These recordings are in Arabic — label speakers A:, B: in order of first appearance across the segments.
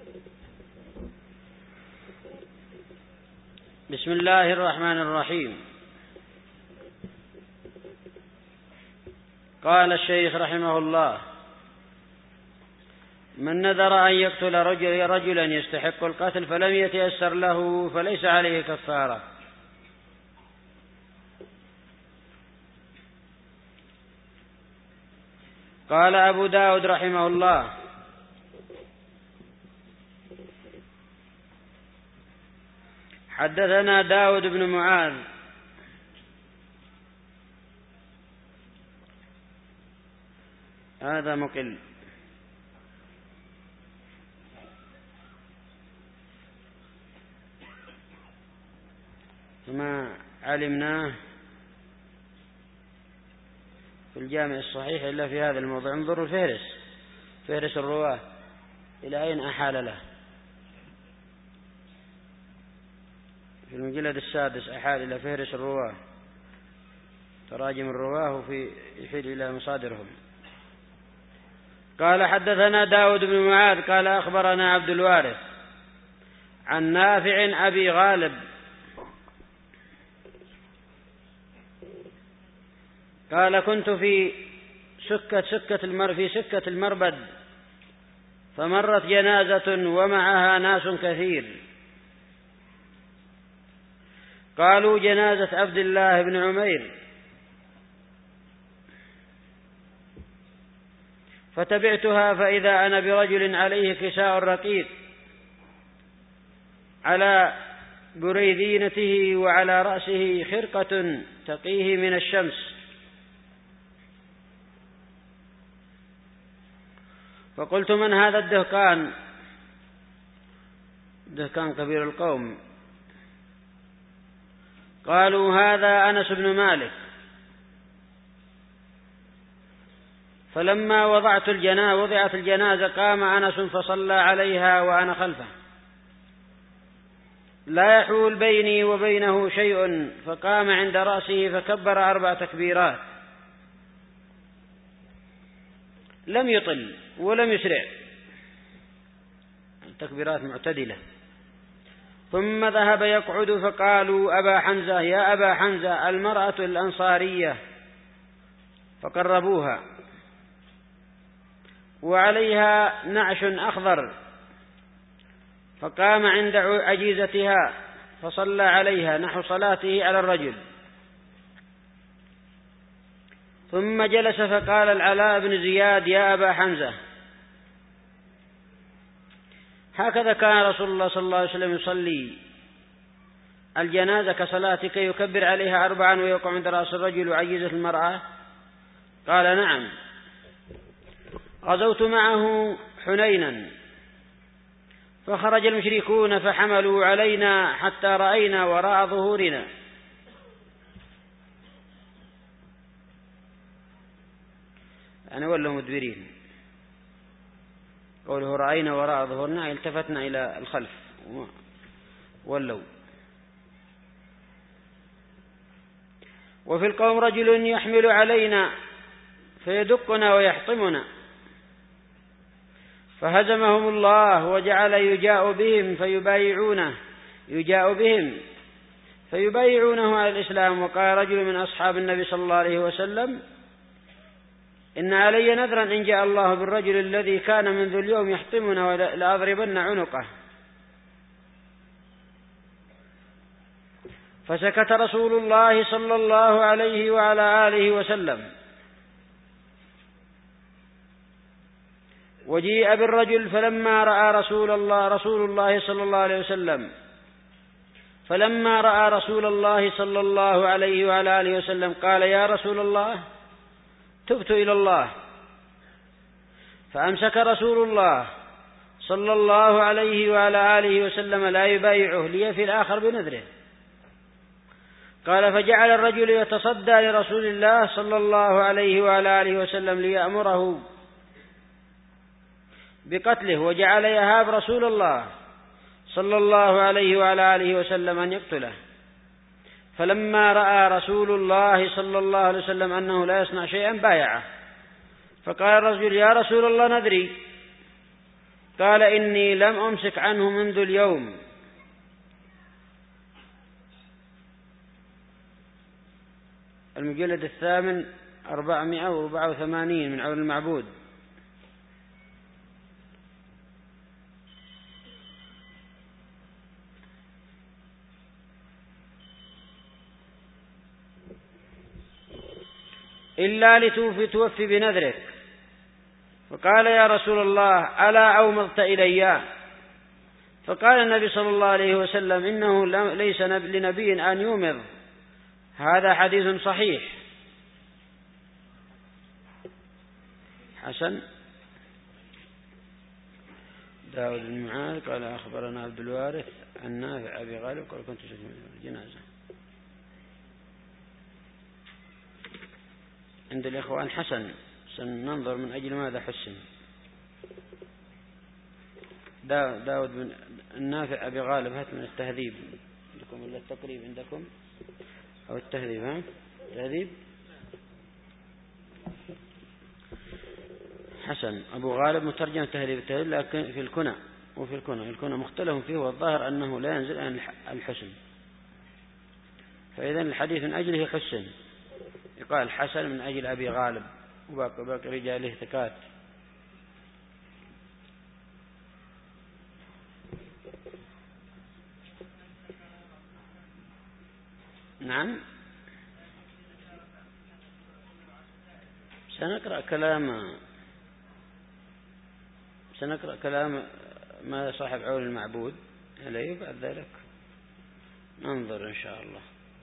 A: بسم الله الرحمن الرحيم. قال الشيخ رحمه الله: من نذر أن يقتل رجلا يستحق القتل فلم يتيسر له فليس عليه كفارة. قال أبو داود رحمه الله: حدثنا داود بن معاذ هذا مقل ما علمناه في الجامع الصحيح إلا في هذا الموضوع. انظروا فهرس الرواة إلى أين أحال له. في المجلد السادس أحال إلى فهرس الرواة، تراجم الرواه في يحيل إلى مصادرهم. قال: حدثنا داود بن معاذ قال: أخبرنا عبد الوارث عن نافع أبي غالب قال: كنت في سكة المربد، فمرت جنازة ومعها ناس كثير، قالوا: جنازة عبد الله بن عمير، فتبعتها فإذا أنا برجل عليه كساء رقيق على بريذينته وعلى رأسه خرقة تقيه من الشمس، فقلت: من هذا الدهقان؟ دهقان كبير القوم. قالوا: هذا أنس بن مالك. فلما وضعت الجنازة قام أنس فصلى عليها وأنا خلفه، لا يحول بيني وبينه شيء، فقام عند رأسه فكبر 4 تكبيرات، لم يطل ولم يسرع، التكبيرات معتدلة. ثم ذهب يقعد، فقالوا: أبا حمزة يا أبا حمزة، المرأة الأنصارية، فقربوها وعليها نعش أخضر، فقام عند عجيزتها فصلى عليها نحو صلاته على الرجل. ثم جلس فقال العلاء بن زياد: يا أبا حمزة، هكذا كان رسول الله صلى الله عليه وسلم يصلي الجنازة كصلاتك، يكبر عليها 4 ويقع عند رأس الرجل وعجيزة المرأة؟ قال: نعم. غزوت معه حنينا، فخرج المشركون فحملوا علينا حتى رأينا وراء ظهورنا، أنا ولوا مدبرين. قوله رأينا وراء ظهورنا التفتنا إلى الخلف ولوا. وفي القوم رجل يحمل علينا فيدقنا ويحطمنا، فهزمهم الله وجعل يجاء بهم فيبايعونه على الإسلام. وقال رجل من أصحاب النبي صلى الله عليه وسلم: إن علي نذرا إن جاء الله بالرجل الذي كان منذ اليوم يحطمنا لأضربن عنقه. فسكت رسول الله صلى الله عليه وعلى آله وسلم. وجيء بالرجل فلما رأى رسول الله صلى الله عليه وسلم قال: يا رسول الله، تبت إلى الله. فأمسك رسول الله صلى الله عليه وعلى آله وسلم لا يبايعه ليفي الآخر بنذره. قال: فجعل الرجل يتصدى لرسول الله صلى الله عليه وعلى آله وسلم ليأمره بقتله، وجعل يهاب رسول الله صلى الله عليه وعلى آله وسلم أن يقتله. فلما رأى رسول الله صلى الله عليه وسلم أنه لا يصنع شيئا بايعه. فقال الرجل: يا رسول الله، نذري. قال إني لم أمسك عنه منذ اليوم. المجلد 8 484 من عون المعبود. إلا لتوفي بنذرك. فقال يا رسول الله ألا أومضت إلي؟ فقال النبي صلى الله عليه وسلم إنه ليس لنبي أن يومض. هذا حديث صحيح حسن. داود بن معاذ قال أخبرنا عبد الوارث عن نافع أبي غالب قال كنت في الجنازة. عند الإخوان حسن، سننظر من أجل ماذا حسن. داود بن النافع أبي غالب، هات من التهذيب عندكم ولا التقريب عندكم أو التهذيب؟ ها التهذيب حسن أبو غالب مترجم تهذيب التهذيب، لكن في الكنى وفي الكنى مختلف فيه، والظاهر أنه لا ينزل عن الحسن، فإذا الحديث من أجله حسن، يقال حسن من أجل أبي غالب، وباقي رجاله ثقات. نعم سنقرأ كلام ما صاحب عون المعبود عليه، بعد ذلك ننظر إن شاء الله.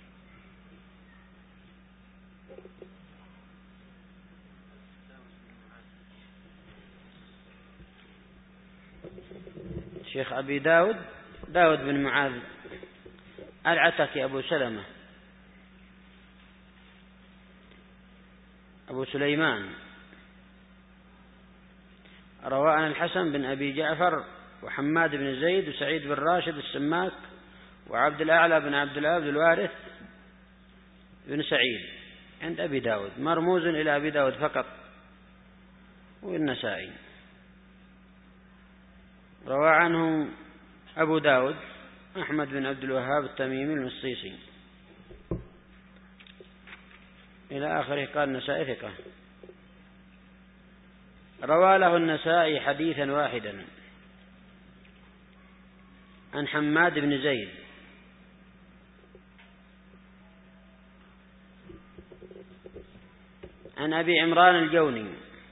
A: شيخ أبي داود بن معاذ العتكي أبو سلمة أبو سليمان، روى عن الحسن بن أبي جعفر وحماد بن زيد وسعيد بن راشد السماك وعبد الأعلى بن عبد الله بن الوارث بن سعيد عند أبي داود، مرموز إلى أبي داود فقط والنسائي. روى عنه أبو داود أحمد بن عبد الوهاب التميمي المصيصي إلى آخره، قال النسائي ثقة. روى له النسائي حديثا واحدا عن حماد بن زيد عن أبي عمران الجوني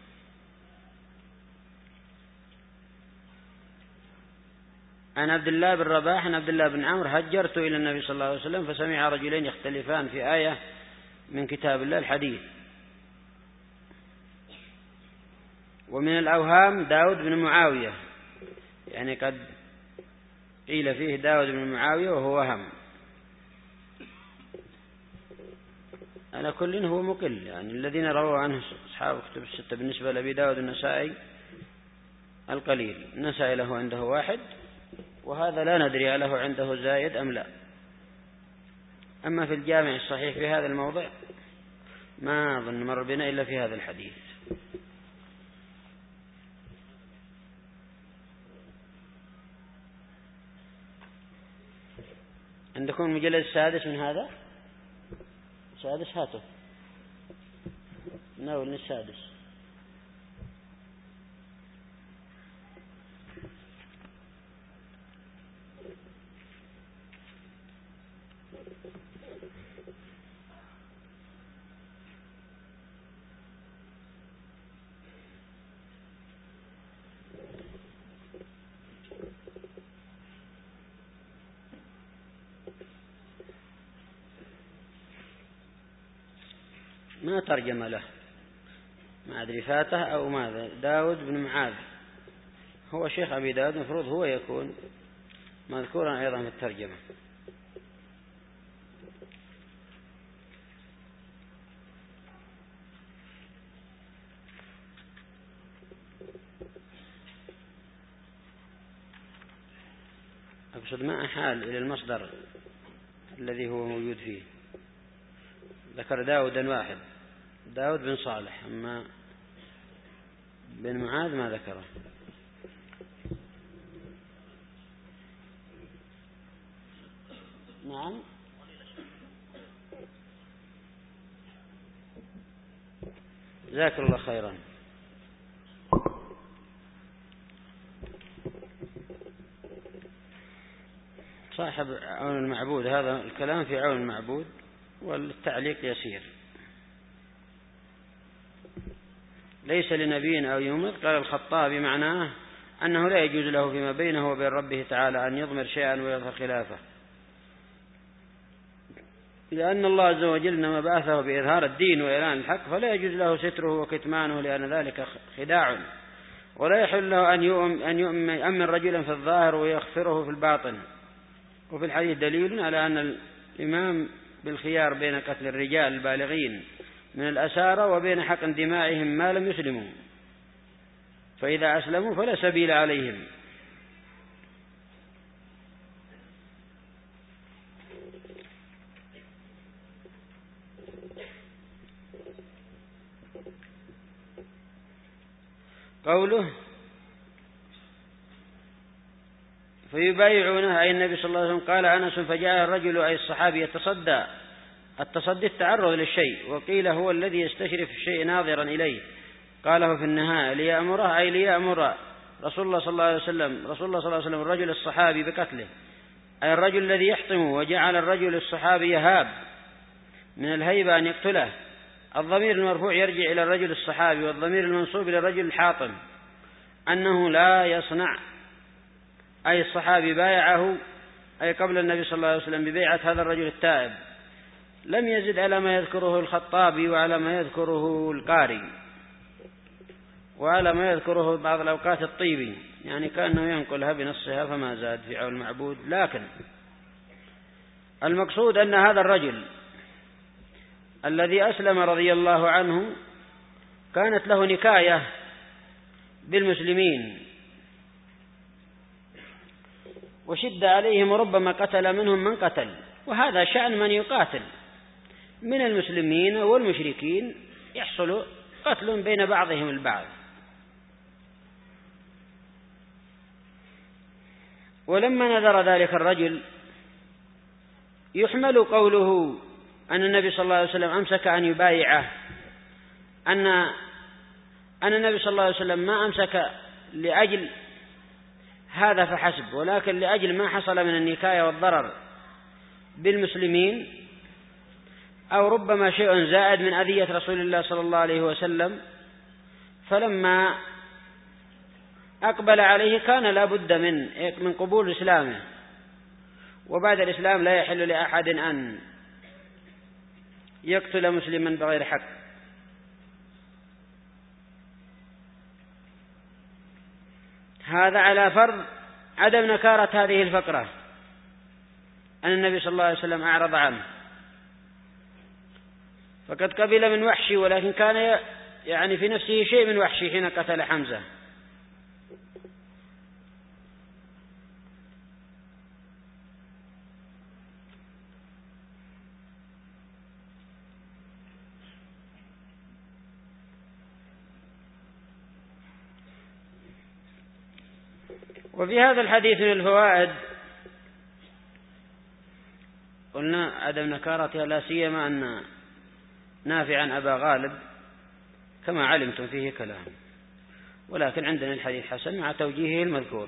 A: عن عبد الله بن رباح عن عبد الله بن عمرو هجرت إلى النبي صلى الله عليه وسلم فسمع رجلين يختلفان في آية من كتاب الله الحديث. ومن الأوهام داود بن معاوية، يعني قد قيل فيه داود بن معاوية وهو وهم، على كل هو مقل، يعني الذين رووا عنه أصحاب كتب الستة بالنسبة لأبي داود النسائي القليل. النسائي له عنده واحد، وهذا لا ندري له عنده زايد أم لا. أما في الجامع الصحيح في هذا الموضع ما أظن مر بنا إلا في هذا الحديث. عندكم المجلد السادس من هذا؟ السادس هاته ناول السادس. ما ترجم له، ما أدري فاته أو ماذا. داود بن معاذ هو شيخ أبي داود، مفروض هو يكون مذكورا أيضا في الترجمة. أقصد ما أحال إلى المصدر الذي هو موجود فيه. ذكر داودا واحد، داود بن صالح، أما بن معاذ ما ذكره. نعم. جزاك الله خيرا. صاحب عون المعبود، هذا الكلام في عون المعبود والتعليق يسير. ليس لنبي أو يمر. قال الخطابي معناه أنه لا يجوز له فيما بينه وبين ربه تعالى أن يضمر شيئا ويظهر خلافه، لأن الله عز وجل إنما بعثه بإظهار الدين وإعلان الحق، فلا يجوز له ستره وكتمانه، لأن ذلك خداع. ولا يحل له أن يؤمن رجلا في الظاهر ويخفره في الباطن. وفي الحديث دليل على أن الإمام بالخيار بين قتل الرجال البالغين من الأسارى وبين حقن دمائهم ما لم يسلموا، فإذا أسلموا فلا سبيل عليهم. قوله فيبايعونه، أي النبي صلى الله عليه وسلم. قال أنس فجاء الرجل أي الصحابي يتصدى. التصدي التعرض للشيء، وقيل هو الذي يستشرف الشيء ناظرا إليه. قاله في النهاية ليأمره، أي ليأمر رسول الله صلى الله عليه وسلم الرجل الصحابي بقتله، أي الرجل الذي يحطمه. وجعل الرجل الصحابي يهاب من الهيبة أن يقتله. الضمير المرفوع يرجع إلى الرجل الصحابي، والضمير المنصوب إلى الرجل الحاطم، أنه لا يصنع، أي الصحابي بايعه أي قبل النبي صلى الله عليه وسلم ببيعة هذا الرجل التائب. لم يزد على ما يذكره الخطابي وعلى ما يذكره القاري وعلى ما يذكره بعض الأوقات الطيبي، يعني كأنه ينقلها بنصها فما زاد في عون المعبود. لكن المقصود أن هذا الرجل الذي أسلم رضي الله عنه كانت له نكاية بالمسلمين وشد عليهم، وربما قتل منهم من قتل، وهذا شأن من يقاتل من المسلمين والمشركين، يحصل قتل بين بعضهم البعض. ولما نذر ذلك الرجل يحمل قوله أن النبي صلى الله عليه وسلم أمسك أن يبايعه، أن النبي صلى الله عليه وسلم ما أمسك لأجل هذا فحسب، ولكن لأجل ما حصل من النكاية والضرر بالمسلمين، أو ربما شيء زائد من أذية رسول الله صلى الله عليه وسلم. فلما أقبل عليه كان لا بد من قبول إسلامه، وبعد الإسلام لا يحل لأحد أن يقتل مسلما بغير حق. هذا على فرض عدم نكارة هذه الفقرة، أن النبي صلى الله عليه وسلم أعرض عنه، فقد قبل من وحشي، ولكن كان يعني في نفسه شيء من وحشي حين قتل حمزة. وفي هذا الحديث من الفوائد قلنا عدم نكارتها، لا سيما أن نافعا أبا غالب كما علمتم فيه كلام، ولكن عندنا الحديث حسن مع توجيهه المذكور.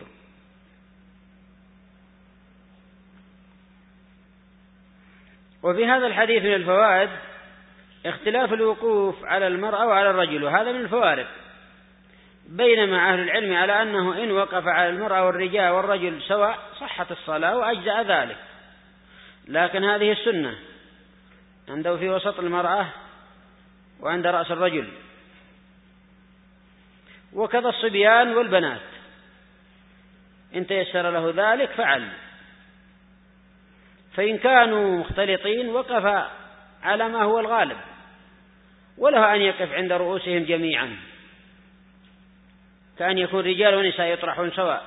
A: وفي هذا الحديث من الفوائد اختلاف الوقوف على المرأة وعلى الرجل، وهذا من الفوارق، بينما أهل العلم على أنه إن وقف على المرأة والرجال والرجل سواء صحت الصلاة وأجزأ ذلك، لكن هذه السنة عنده في وسط المرأة وعند رأس الرجل، وكذا الصبيان والبنات، إن تيسر له ذلك فعل. فإن كانوا مختلطين وقف على ما هو الغالب، وله أن يقف عند رؤوسهم جميعا، كأن يكون رجال ونساء يطرحون سواء.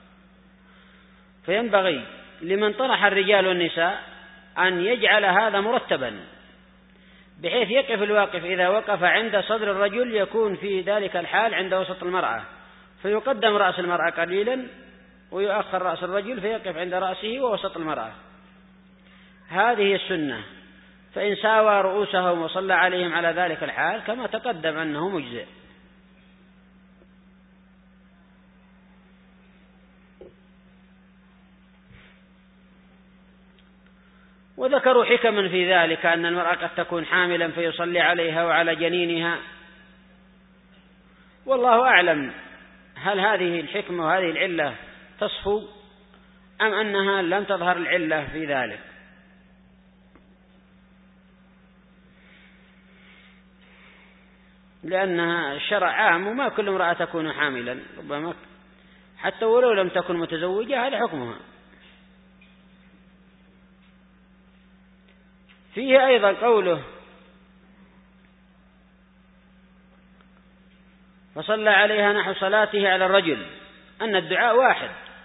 A: فينبغي لمن طرح الرجال والنساء أن يجعل هذا مرتبا، بحيث يقف الواقف إذا وقف عند صدر الرجل يكون في ذلك الحال عند وسط المرأة، فيقدم رأس المرأة قليلا ويؤخر رأس الرجل فيقف عند رأسه ووسط المرأة. هذه هي السنة، فإن ساوى رؤوسهم وصلى عليهم على ذلك الحال كما تقدم أنه مجزئ. وذكروا حكما في ذلك، أن المرأة قد تكون حاملا فيصلي عليها وعلى جنينها، والله أعلم هل هذه الحكمة وهذه العلة تصفو أم أنها لم تظهر العلة في ذلك. لأنها الشرع عام وما كل امرأة تكون حاملا، ربما حتى ولو لم تكن متزوجة هذا حكمها. فيه أيضا قوله فصلى عليها نحو صلاته على الرجل، أن الدعاء واحد،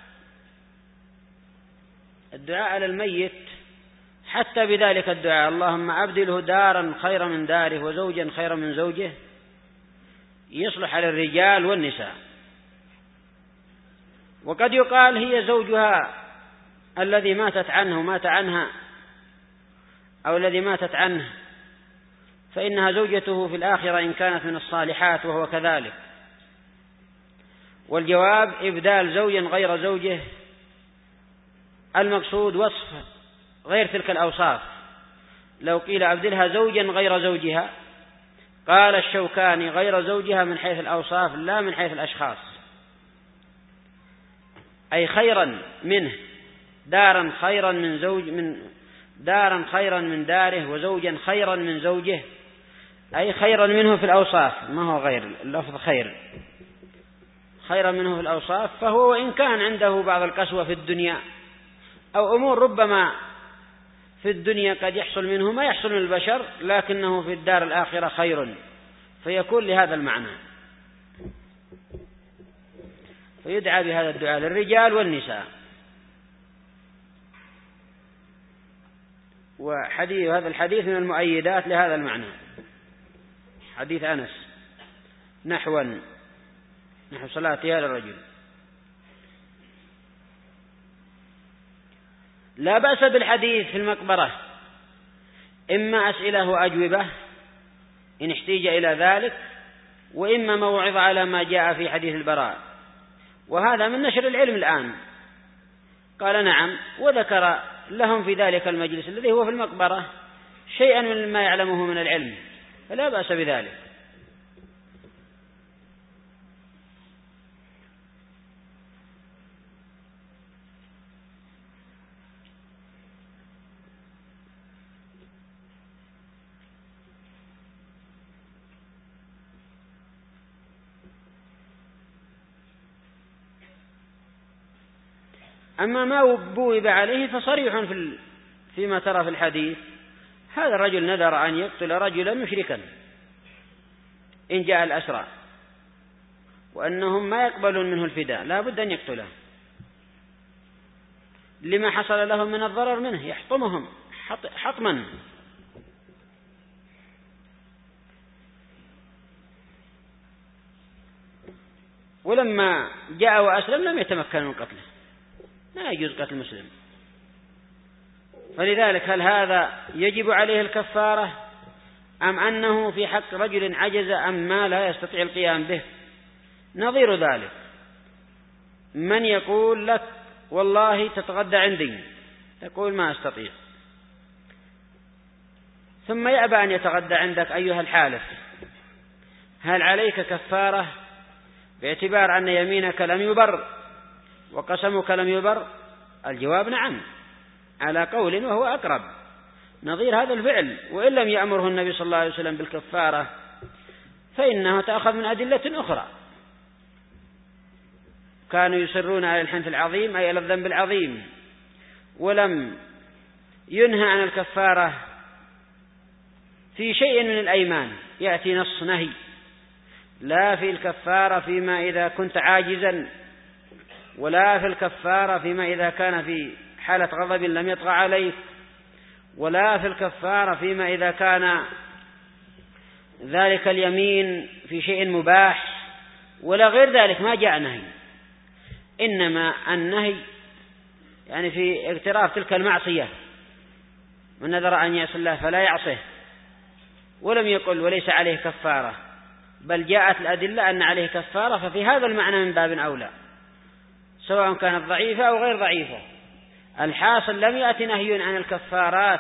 A: الدعاء على الميت حتى بذلك الدعاء اللهم أبدله دارا خيرا من داره وزوجا خيرا من زوجه يصلح على الرجال والنساء. وقد يقال هي زوجها الذي ماتت عنه ومات عنها، أو الذي ماتت عنه، فإنها زوجته في الآخرة إن كانت من الصالحات وهو كذلك. والجواب إبدال زوج غير زوجه، المقصود وصف غير تلك الأوصاف. لو قيل أبدلها زوجا غير زوجها، قال الشوكاني غير زوجها من حيث الأوصاف لا من حيث الأشخاص، أي خيرا منه، دارا خيرا من زوج، من دارا خيرا من داره وزوجا خيرا من زوجه، أي خيرا منه في الأوصاف، ما هو غير اللفظ خير، خيرا منه في الأوصاف. فهو وإن كان عنده بعض القسوة في الدنيا أو أمور ربما في الدنيا قد يحصل منه ما يحصل من البشر، لكنه في الدار الآخرة خير، فيكون لهذا المعنى. فيدعى بهذا الدعاء للرجال والنساء. وحديث هذا الحديث من المؤيدات لهذا المعنى، حديث أنس نحو صلاتها للرجل. لا بأس بالحديث في المقبرة، إما أسئلة وأجوبة إن احتيج إلى ذلك، وإما موعظة على ما جاء في حديث البراء، وهذا من نشر العلم الآن. قال نعم، وذكر لهم في ذلك المجلس الذي هو في المقبرة شيئا من ما يعلمه من العلم، فلا بأس بذلك. أما ما بوب عليه فصريح فيما ترى في الحديث. هذا الرجل نذر أن يقتل رجلا مشركا إن جاء الأسرى، وأنهم ما يقبلون منه الفداء، لا بد أن يقتله لما حصل لهم من الضرر منه، يحطمهم حطما. ولما جاء وأسلم لم يتمكن من قتله، لا يجوز قتل المسلم. فلذلك هل هذا يجب عليه الكفارة أم أنه في حق رجل عجز أم ما لا يستطيع القيام به؟ نظير ذلك من يقول لك والله تتغدى عندي، تقول ما أستطيع، ثم يأبى أن يتغدى عندك أيها الحالف، هل عليك كفارة باعتبار أن يمينك لم يبر وقسمك لم يبر؟ الجواب نعم، على قول وهو أقرب، نظير هذا الفعل. وإن لم يأمره النبي صلى الله عليه وسلم بالكفارة فإنه تأخذ من أدلة أخرى. كانوا يصرون على الحنث العظيم أي على الذنب العظيم، ولم ينهى عن الكفارة في شيء من الأيمان، يأتي نص نهي لا في الكفارة فيما إذا كنت عاجزا، ولا في الكفارة فيما إذا كان في حالة غضب لم يطغى عليه، ولا في الكفارة فيما إذا كان ذلك اليمين في شيء مباح، ولا غير ذلك ما جاء نهي. إنما النهي يعني في اقتراف تلك المعصية من نذر أن يعصي الله فلا يعصه، ولم يقل وليس عليه كفارة، بل جاءت الأدلة أن عليه كفارة، ففي هذا المعنى من باب أولى سواء كانت ضعيفة أو غير ضعيفة. الحاصل لم يأتي نهي عن الكفارات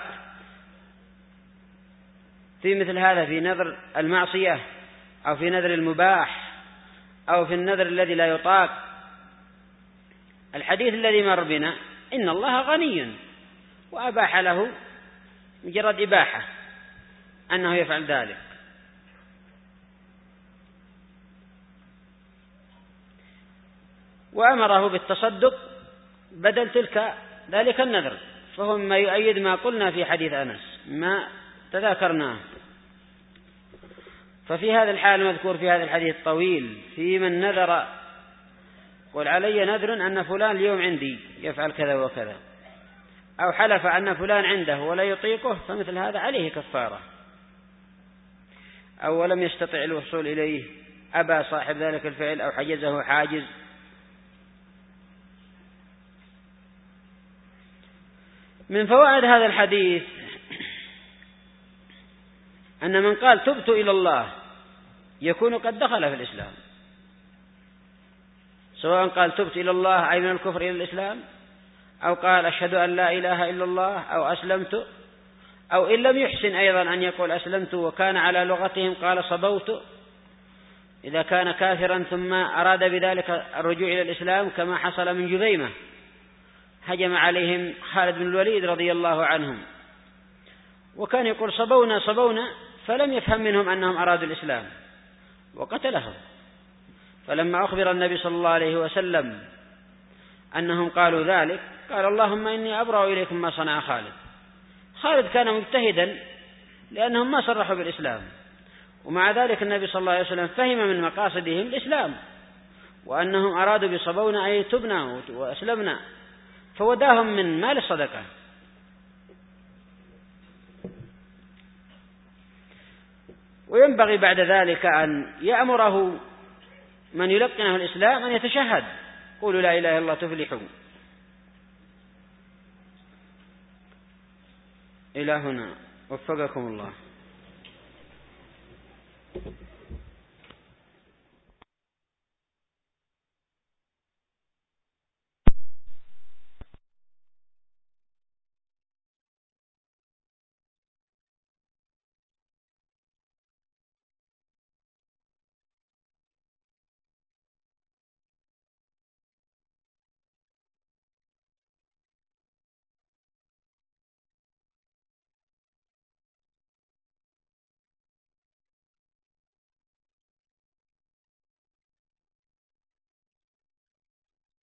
A: في مثل هذا، في نذر المعصية أو في نذر المباح أو في النذر الذي لا يطاق. الحديث الذي مر بنا إن الله غني وأباح له مجرد إباحة أنه يفعل ذلك. وأمره بالتصدق بدل ذلك النذر، فهو ما يؤيد ما قلنا في حديث أنس ما تذاكرناه. ففي هذا الحال المذكور في هذا الحديث الطويل في من نذر قل علي نذر أن فلان اليوم عندي يفعل كذا وكذا، أو حلف أن فلان عنده ولا يطيقه، فمثل هذا عليه كفارة. أو لم يستطع الوصول إليه، أبى صاحب ذلك الفعل أو حجزه حاجز. من فوائد هذا الحديث أن من قال تبت إلى الله يكون قد دخل في الإسلام، سواء قال تبت إلى الله أي من الكفر إلى الإسلام، أو قال أشهد أن لا إله إلا الله، أو أسلمت، أو إن لم يحسن أيضا أن يقول أسلمت وكان على لغتهم قال صبوت، إذا كان كافرا ثم أراد بذلك الرجوع إلى الإسلام كما حصل من جذيمة، هجم عليهم خالد بن الوليد رضي الله عنهم وكان يقول صبونا صبونا، فلم يفهم منهم أنهم أرادوا الإسلام وقتلهم. فلما أخبر النبي صلى الله عليه وسلم أنهم قالوا ذلك قال اللهم إني أبرأ إليكم ما صنع خالد. خالد كان مجتهدا لأنهم ما صرحوا بالإسلام، ومع ذلك النبي صلى الله عليه وسلم فهم من مقاصدهم الإسلام وأنهم أرادوا بصبونا أي تبنا وأسلمنا، فوداهم من مال الصدقة. وينبغي بعد ذلك أن يأمره من يلقنه الإسلام أن يتشهد قولوا لا إله إلا الله تفلحوا. إلى هنا وفقكم الله.